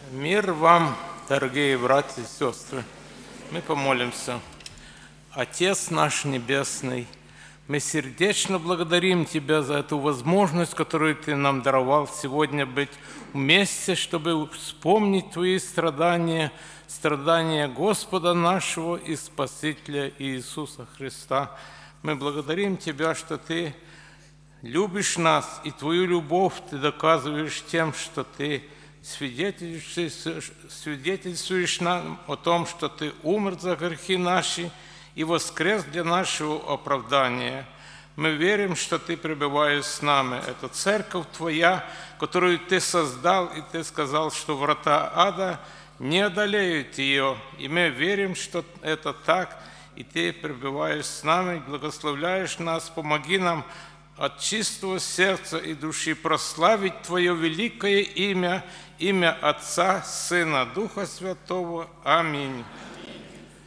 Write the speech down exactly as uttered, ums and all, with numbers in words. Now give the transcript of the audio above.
Мир вам, дорогие братья и сестры. Мы помолимся. Отец наш Небесный, мы сердечно благодарим Тебя за эту возможность, которую Ты нам даровал сегодня быть вместе, чтобы вспомнить Твои страдания, страдания Господа нашего и Спасителя Иисуса Христа. Мы благодарим Тебя, что Ты любишь нас, и Твою любовь Ты доказываешь тем, что Ты свидетельствуешь, свидетельствуешь нам о том, что Ты умер за грехи наши и воскрес для нашего оправдания. Мы верим, что Ты пребываешь с нами. Это церковь Твоя, которую Ты создал, и Ты сказал, что врата ада не одолеют ее. И мы верим, что это так, и Ты пребываешь с нами, благословляешь нас, помоги нам от чистого сердца и души прославить Твое великое имя, имя Отца, Сына, Духа Святого. Аминь.